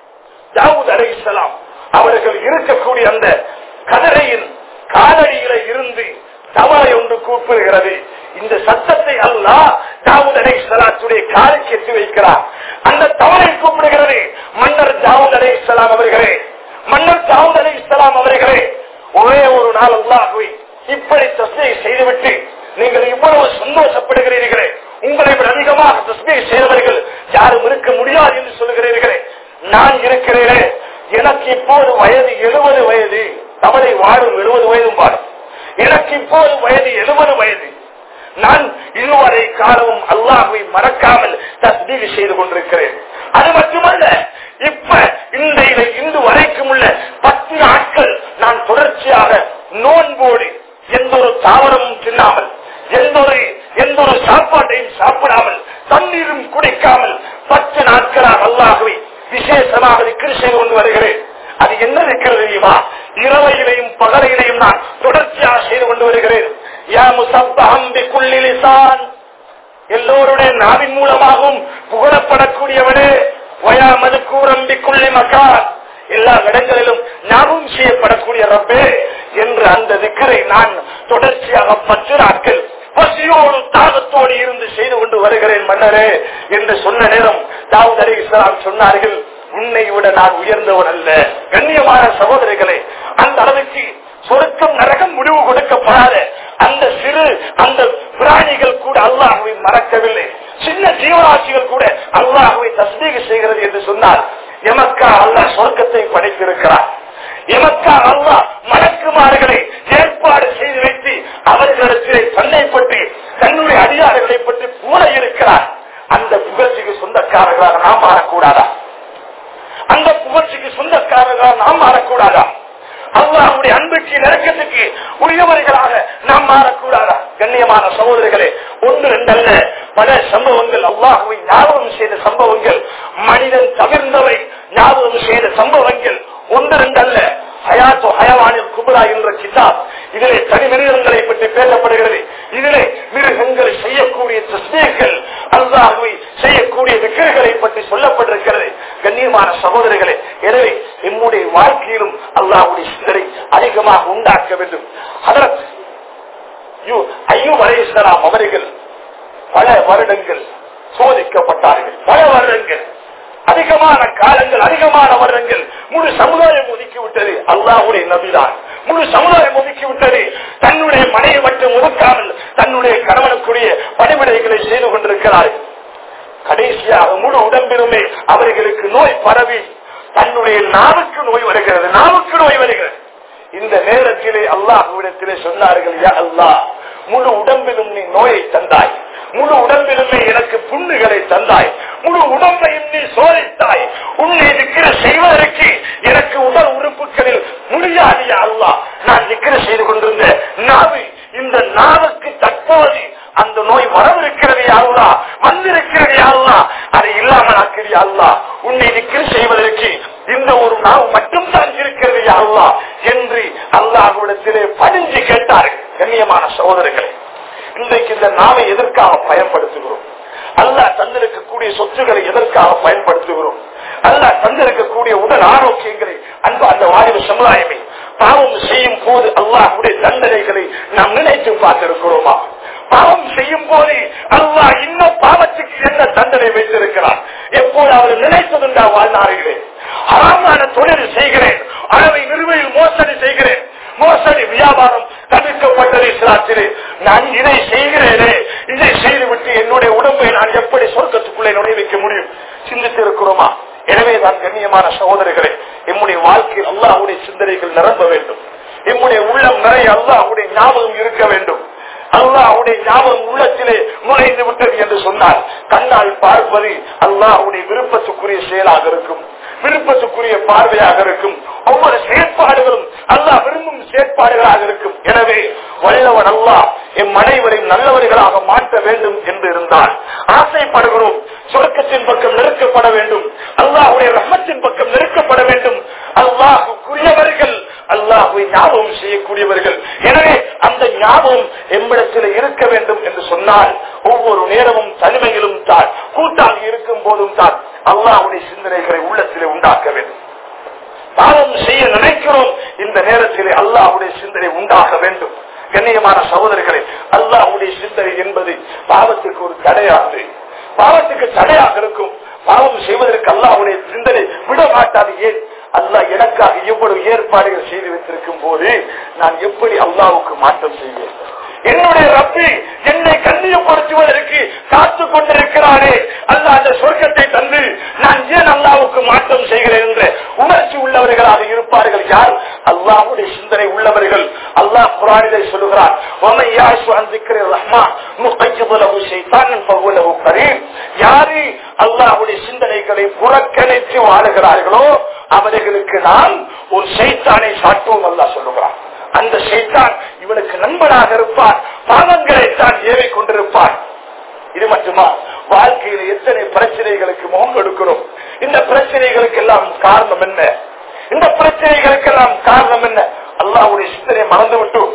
தாவூத் அலைஹிஸ்ஸலாம் அவர்கள் இருக்கக்கூடிய அந்த கதிரையின் காலடியில இருந்து தவளை ஒன்று கூப்பிடுகிறது. இந்த சத்தத்தை அல்லாஹ் தாவூத் அலைஹிஸ்ஸலாத்துடைய காலுக்கு எட்டி வைக்கிறார். அந்த தவளை கூப்பிடுகிறது, மன்னர் தாவூத் அலைஹிஸ்ஸலாம் அவர்களே, மன்னர் தாவூத் அலைஹிஸ்ஸலாம் அவர்களே, ஒரே ஒரு நாள் அல்லாஹ்வை இப்படி தஸ்பீஹ் செய்துவிட்டு நீங்கள் இவ்வளவு சந்தோஷப்படுகிறீர்களே, உங்களை விட அதிகமாக தஸ்பீஹ் செய்தவர்கள் யாரும் இருக்க முடியாது என்று சொல்லுகிறீர்களே, நான் இருக்கிறேனே, எனக்கு இப்போது வயது எழுபது வயது, தவளை வாழும் எழுபது வயதும் வாழும், எனக்கு இப்போது வயது எழுபது வயது, நான் இதுவரை காலமும் அல்லாஹ்வை மறக்காமல் தஸ்பீஹ் செய்து கொண்டிருக்கிறேன். அது மட்டுமல்ல, இப்ப இன்றையில இன்று வரைக்கும் உள்ள பத்து நாட்கள் நான் தொடர்ச்சியாக நோன்போடு எந்த ஒரு தாவரமும் தின்னாமல், எந்த ஒரு எந்த ஒரு சாப்பாட்டையும் சாப்பிடாமல், தண்ணீரும் குடிக்காமல் பத்து நாட்களாக அல்லாஹ்வை விசேஷமாக திக்ர் செய்து கொண்டு வருகிறேன். அது என்ன இருக்கிறது தெரியுமா? இரவையிலையும் பகலையிலையும் நான் தொடர்ச்சியாக செய்து கொண்டு வருகிறேன். யா முஸப்பஹம் பிகுல்லி லிசான், எல்லோருடைய நாவின் மூலமாகவும் புகழப்படக்கூடியவனே, வயா மதுக்கூரம் பிகுல்லி மகான், எல்லா இடங்களிலும் ஞாபகம் செய்யப்படக்கூடிய ரப்பே என்று அந்த திக்ரை நான் தொடர்ச்சியாக பத்து நாட்கள் பசியோடு தாகத்தோடு இருந்து செய்து கொண்டு வருகிறேன் மன்னரே என்று சொன்ன நேரம் தாவூத் அலைஹிஸ்ஸலாம் சொன்னார்கள், உன்னை விட நான் உயர்ந்தவன் அல்ல. கண்ணியமான சகோதரிகளே, அந்த அளவுக்கு சொர்க்கம் நரகம் முடிவு கொடுக்கப்படாத அந்த சிறு அந்த பிராணிகள் கூட அல்லாஹ்வை மறக்கவில்லை. சின்ன ஜீவராசிகள் கூட அல்லாஹ்வை தஸ்பீஹ் செய்கிறது என்று சொன்னார். எமக்கா அல்லாஹ் சொர்க்கத்தை படைத்திருக்கிறார். சொந்தக்காரர்களாக நாம் மாறக்கூடாதா? அந்த புகழ்ச்சிக்கு சொந்தக்காரர்களாக நாம் மாறக்கூடாதா? அல்லாஹ்வுடைய அன்புக்கு நெருக்கத்துக்கு உரியவர்களாக நாம் மாறக்கூடாதா? கண்ணியமான சகோதரர்களே, ஒன்று ரெண்டல்ல, பல சம்பவங்கள், அல்லாஹ்வை ஞாபகம் செய்த சம்பவங்கள், மனிதன் தவிர்ந்தவை ஞாபகம் செய்த சம்பவங்கள் ஒன்று ரெண்டல்ல. ஹயாத்து ஹயவானில் குபரா என்ற கிதாப், இதிலே தனி மிருகங்களை பற்றி பேசப்படுகிறது. இதிலே மிருகங்கள் செய்யக்கூடிய தஸ்பீஹ்கள், அல்லாஹ்வை செய்யக்கூடிய திக்ர்களை பற்றி சொல்லப்பட்டிருக்கிறது. கண்ணியமான சகோதரர்களே, எனவே நம்முடைய வாழ்க்கையிலும் அல்லாஹ்வுடைய சிந்தனை அதிகமாக உண்டாக்க வேண்டும். ஹதரத் அய்யூப் அலைஹிஸ்ஸலாம் அவர்கள் பல வருடங்கள் சோதிக்கப்பட்டார்கள். பல வருடங்கள், அதிகமான காலங்கள், அதிகமான வருடங்கள் முழு சமுதாயம் ஒதுக்கிவிட்டது. அல்லாஹ்வுடைய நபிதான் முழு சமுதாயம் ஒதுக்கிவிட்டது. தன்னுடைய மனைவி மட்டும் ஒதுக்காமல் தன்னுடைய கணவனுக்குரிய பணிவிடைகளை செய்து கொண்டிருக்கிறார்கள். கடைசியாக முழு உடம்பிலுமே அவர்களுக்கு நோய் பரவி தன்னுடைய நாவுக்கு நோய் வருகிறது. நாவுக்கு நோய் வருகிறது. இந்த நேரத்திலே அல்லாஹ்விடத்திலே சொன்னார்கள், யா அல்லாஹ், முழு உடம்பிலும் நீ நோயை தந்தாய், முழு உடம்பிலுமே எனக்கு புண்ணுகளை தந்தாய், முழு உடம்பையும் நீ சோதித்தாய். உன்னை திக்ர செய்வதற்கு எனக்கு உடல் உறுப்புகளில் முடியாது யா அல்லாஹ். நான் திக்ர செய்து கொண்டிருந்த நாவு, இந்த நாவுக்கு தற்போது அந்த நோய் வரவிருக்கிறது யா அல்லாஹ், வந்திருக்கிறது யா அல்லாஹ், அதை இல்லாமல் ஆக்கிறிய அல்லாஹ். உன்னை திக்ர செய்வதற்கு இந்த ஒரு நாவு மட்டும் தான் இருக்கிறது யா அல்லாஹ் என்று அல்லாஹ்விடத்திலே பணிஞ்சு கேட்டார்கள். கண்ணியமான சகோதரர்களே, இன்றைக்கு இந்த நாவை எதற்காக பயன்படுத்துகிறோம்? அல்லாஹ் தந்திருக்கக்கூடிய சொத்துக்களை எதற்காக பயன்படுத்துகிறோம்? அல்லாஹ் தந்திருக்கக்கூடிய உடல் ஆரோக்கியங்களை அன்பு அந்த வாலிப சமுதாயமே பாவம் செய்யும் போது அல்லாஹ்வுடைய தண்டனைகளை நாம் நினைத்து பார்த்திருக்கிறோமா? பாவம் செய்யும் போது அல்லாஹ் இன்னும் பாவத்துக்கு என்ன தண்டனை வைத்திருக்கிறார்? எப்போது அவர் நினைத்ததுண்டா வாழ்நாளிலே ஹராமான தொழில் செய்கிறேன், அளவை நிறுவையில் மோசடி செய்கிறேன், மோசடி வியாபாரம் தவிர்க்கப்பட்டது இஸ்லாத்திலே, நான் இதை செய்கிறேனே, இதை செய்துவிட்டு என்னுடைய உடம்பை நான் எப்படி சொர்க்கத்துக்குள்ளே நுழைய வைக்க முடியும்? சிந்தித்திருக்கிறோமா? எனவேதான் கண்ணியமான சகோதரர்களே, நம்முடைய வாழ்க்கையில் அல்லாஹ்வுடைய சிந்தனைகள் நிரம்ப வேண்டும். நம்முடைய உள்ளம் நிறைய அல்லாஹ்வுடைய ஞாபகம் இருக்க வேண்டும். அல்லாஹ்வுடைய ஞாபகம் உள்ளத்திலே நுழைந்து விட்டது என்று சொன்னால் கண்ணால் பார்ப்பது அல்லாஹ்வுடைய விருப்பத்துக்குரிய செயலாக இருக்கும், விருப்பத்துக்குரிய பார்வையாக இருக்கும். ஒவ்வொரு செயற்பாடுகளும் அல்லாஹ் விரும்பும் செயற்பாடுகளாக இருக்கும். எனவே வல்லவன் அல்லாஹ் எம் அனைவரையும் நல்லவர்களாக மாற்ற வேண்டும் என்று இருந்தால் ஆசைப்படுகிறோம். சொர்க்கத்தின் பக்கம் நெருக்கப்பட வேண்டும், அல்லாஹ்வுடைய ரஹ்மத்தின் பக்கம் நெருக்கப்பட வேண்டும். அல்லாஹ்வுக்குரியவர்கள், அல்லாஹ்வை ஞாபகம் செய்யக்கூடியவர்கள். எனவே அந்த ஞாபகம் எம்மிடத்தில் இருக்க வேண்டும் என்று சொன்னால் ஒவ்வொரு நேரமும் தனிமையிலும் தான், கூட்டாக இருக்கும் போதும் தான் அல்லாஹ்வுடைய சிந்தனைகளை உள்ளத்திலே உண்டாக்க வேண்டும். பாவம் செய்ய நினைக்கிறோம், இந்த நேரத்திலே அல்லாஹ்வுடைய சிந்தனை உண்டாக வேண்டும். கண்ணியமான சகோதரர்களே, அல்லாஹ்வுடைய சிந்தனை என்பது பாவத்துக்கு ஒரு தடையாது, பாவத்துக்கு தடையாக இருக்கும். பாவம் செய்வதற்கு அல்லாஹ்வுடைய சிந்தனை விட மாட்டாது. ஏன்? அல்லாஹ் எனக்காக எவ்வளவு ஏற்பாடுகள் செய்து வைத்திருக்கும் போது நான் எப்படி அல்லாஹ்வுக்கு மாற்றம் செய்வேன்? என்னுடைய ரப்பி என்னை கண்ணியப்படுத்துவதற்கு காத்து கொண்டிருக்கிறானே, அல்லாஹ் அந்த சொர்க்கத்தை தந்து நான் ஏன் அல்லாஹ்வுக்கு மாற்றம் செய்கிறேன் என்ற உணர்ச்சி உள்ளவர்களாக இருப்பார்கள். யார்? அல்லாஹ்வுடைய சிந்தனை உள்ளவர்கள். அல்லாஹ் குர்ஆனிலே சொல்கிறான், வமன் யாஷு அன் ذிக்ரி ரஹ்மான் நுகையிது லஹு ஷைத்தானன் ஃபஹுவ லஹு கரீன். யாரு அல்லாஹ்வுடைய சிந்தனைகளை புறக்கணித்து வாழுகிறார்களோ அவர்களுக்கு நாம் ஒரு ஷைத்தானை சாட்டுவோம் அல்லாஹ் சொல்லுகிறான். அந்த ஷைத்தான் இவனுக்கு நண்பனாக இருப்பார், பாவங்களைத்தான் ஏவிக் கொண்டிருப்பார். இது மட்டுமா? வாழ்க்கையில் எத்தனை பிரச்சனைகளுக்கு முகம் கொடுக்கிறோம். இந்த பிரச்சனைகளுக்கு எல்லாம் காரணம் என்ன? இந்த பிரச்சனைகளுக்கு எல்லாம் காரணம் என்ன? அல்லாஹ்வுடைய சிந்தனை மறந்து விட்டோம்.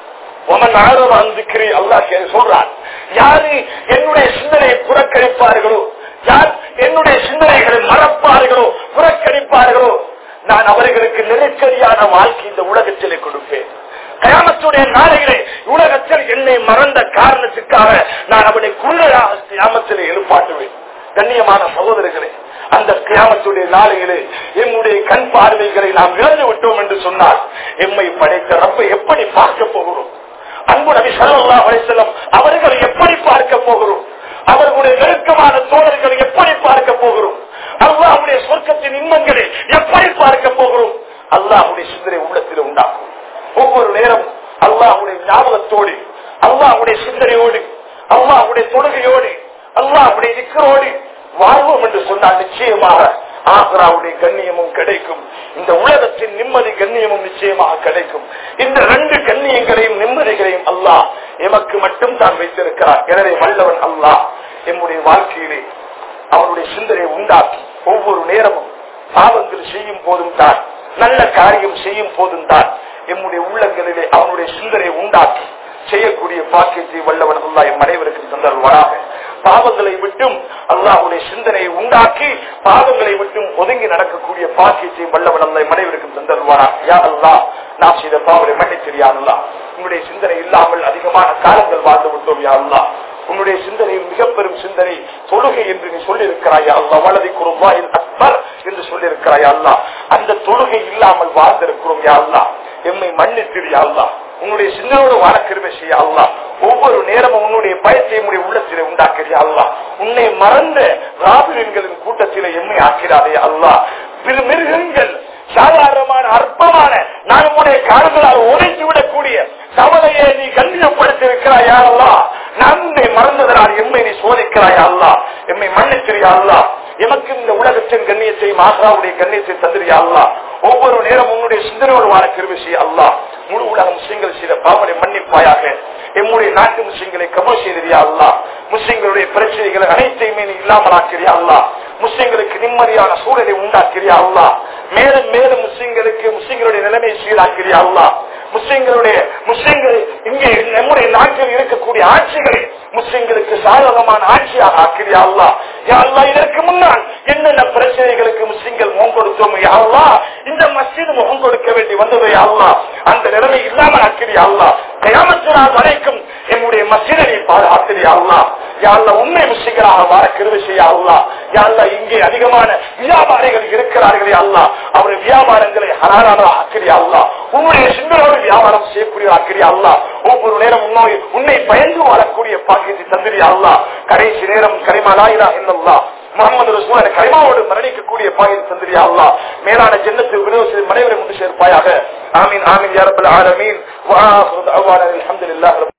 அல்லாஹ் சொல்றான், யாரு என்னுடைய சிந்தனையை புறக்கணிப்பார்களோ, யார் என்னுடைய சிந்தனைகளை மறப்பார்களோ, புறக்கணிப்பார்களோ, நான் அவர்களுக்கு நெருக்கடியான வாழ்க்கை இந்த உலகத்திலே கொடுப்பேன். கயாமத்துடைய நாளையிலே உலகத்தில் என்னை மறந்த காரணத்துக்காக நான் அவனை குருடராக கியாமத்திலே எழுப்பாட்டுவேன். கண்ணியமான சகோதரர்களே, அந்த கியாமத்துடைய நாளையிலே எம்முடைய கண் பார்வைகளை நாம் இழந்து விட்டோம் என்று சொன்னால் எம்மை படைத்த ரப்பை எப்படி பார்க்க போகிறோம்? அன்பு நபி ஸல்லல்லாஹு அலைஹி வஸல்லம் அவர்களை எப்படி பார்க்க போகிறோம்? அவர்களுடைய நெருக்கமான தோழர்களை எப்படி பார்க்க போகிறோம்? அல்லாஹ்வுடைய சொர்க்கத்தின் இன்பங்களை எப்படி பார்க்க போகிறோம்? அல்லாஹ்வுடைய சிந்தனை உள்ளத்தில் உண்டாகும். ஒவ்வொரு நேரம் அல்லாஹ்வுடைய ஞாபகத்தோடு, அல்லாஹ்வுடைய சிந்தனையோடு, அல்லாஹ்வுடைய தொழுகையோடு, அல்லாஹ்வுடைய திக்ரோடு வாழ்வோம் என்று சொன்னால் நிச்சயமாக ஆக்ராவுடைய கண்ணியமும் கிடைக்கும், இந்த உலகத்தின் நிம்மதி கண்ணியமும் நிச்சயமாக கிடைக்கும். இந்த ரெண்டு கண்ணியங்களையும் நிம்மதிகளையும் அல்லாஹ் எமக்கு மட்டும் தான் வைத்திருக்கிறார். எனவே வல்லவன் அல்லாஹ் எம்முடைய வாழ்க்கையிலே அவருடைய சிந்தனையை உண்டாக்கி ஒவ்வொரு நேரமும் பாவங்கள் செய்யும் போதும் தான், நல்ல காரியம் செய்யும் போதும் தான் எம்முடைய உள்ளங்களிலே அவனுடைய சிந்தனையை உண்டாக்கி செய்யக்கூடிய பாக்கியத்தை வல்லவன் அல்லாஹ் எம் அனைவருக்கு தந்தருவாராக. பாவங்களை விட்டும் அல்லாஹ்வுடைய சிந்தனையை உண்டாக்கி பாவங்களை விட்டும் ஒதுங்கி நடக்கக்கூடிய பாக்கியத்தை வல்லவன் அல்லாஹ் எம் அனைவருக்கும் தந்தருவாராக. யா அல்லாஹ், நாம் செய்த பாவங்களை மன்னிச்சிரியா அல்லாஹ். உன்னுடைய சிந்தனை இல்லாமல் அதிகமான காலங்கள் வாழ்ந்து விட்டோம் யா அல்லாஹ். உன்னுடைய சிந்தனையில் மிக பெரும் சிந்தனை தொழுகை என்று நீ சொல்லியிருக்கிறாயா அல்லாஹ். வலதி குருவாயில் அக்பர் என்று சொல்லியிருக்கிறாயா அல்லாஹ். அந்த தொழுகை இல்லாமல் வாழ்ந்திருக்கிறோம் யா அல்லாஹ். எம்மை மன்னித்திரியா அல்லாஹ். உன்னுடைய சிந்தனையோடு வாழ கிருபை செய்ய அல்லாஹ். ஒவ்வொரு நேரமும் உன்னுடைய பயத்தை உன்னுடைய உள்ளத்திலே உண்டாக்கிறியா அல்லாஹ். உன்னை மறந்த ராபிரின்களின் கூட்டத்திலே எம்மை ஆக்கிறாரே அல்லாஹ். மிருகங்கள் சாதாரணமான அற்பமான நம்முடைய காலங்களால் உடைத்து விடக்கூடிய கவலையை நீ கண்ணியப்படுத்தியிருக்கிறாயா அல்லாஹ். நான் உன்னை மறந்ததனால் எம்மை நீ சோதிக்கிறாயா அல்லாஹ். எம்மை மன்னிச்சிரியா அல்லாஹ். எமக்கு இந்த உலகத்தின் கண்ணியத்தையும் ஆக்ராவுடைய கண்ணியத்தை தந்திரியா அல்லாஹ். ஒவ்வொரு நேரம் உன்னுடைய சிந்தனையோடு வாழ கிருபை செய்ய அல்லாஹ். முழு உலக முஸ்லிம்கள் செய்த பாவனை மன்னிப்பாயாக. எம்முடைய நாட்டு முஸ்லிம்களை கபூல் செய்தியா அல்லாஹ். முஸ்லிம்களுடைய பிரச்சனைகளை அனைத்தையுமே நீ இல்லாமலாக்கிறியா அல்லாஹ். முஸ்லிம்களுக்கு நிம்மதியான சூழலை உண்டாக்கிறியா அல்லாஹ். மேலும் மேலும் முஸ்லிம்களுக்கு முஸ்லிம்களுடைய நிலைமையை சீராக்கிறியா அல்லாஹ். முஸ்லிம்களுடைய முஸ்லிம்கள் இங்கே நம்முடைய நாட்டில் இருக்கக்கூடிய ஆட்சிகளை முஸ்லிம்களுக்கு சாதகமான ஆட்சியாக ஆக்கிறியா அல்லாஹ். யா அல்லாஹ், இதற்கு முன்னால் என்னென்ன பிரச்சனைகளுக்கு முஸ்லிம்கள் முகம் கொடுத்தோம் யா அல்லாஹ், இந்த மஸ்ஜித் முகம் கொடுக்க வேண்டி வந்தது யா அல்லாஹ், அந்த நிலைமை இல்லாமல் ஆக்கிறியா அல்லாஹ். கியாமத் நாள் வரைக்கும் என்னுடைய மஸ்ஜிதை பாதுகாத்திரியா அல்லாஹ். யா அல்லாஹ், உண்மை முஸ்லிம்களாக வாழ கிருபை செய்ய அல்லாஹ். யா அல்லாஹ், இங்கே அதிகமான வியாபாரிகள் இருக்கிறார்களே அல்லாஹ், அவருடைய வியாபாரங்களை ஹலாலாக ஆக்கிறியா அல்லாஹ். உன்னுடைய சிந்தனையோடு வியாபாரம் செய்யக்கூடிய ஆக்கிறியா அல்லாஹ். ஒவ்வொரு நேரம் உன்னோடு உன்னை பயந்து வாழக்கூடிய பாக்கியத்தை தந்திரியா அல்லாஹ். கடைசி நேரம் கலிமா லா இலாஹ இல்லல்லாஹ் முஹம்மது ரசூலுல்லாஹ் கலிமாவோடு மரணிக்கக்கூடிய பாக்கியத்தை தந்திரியா அல்லாஹ். மேலான ஜன்னத்தில் விரோசில் மனைவரை முன் சேர்ப்பாயாக. ஆமீன் ஆமீன் யா ரப்பல் ஆலமீன். வ ஆகிரு தஅவானா அல்ஹம்துலில்லாஹ்.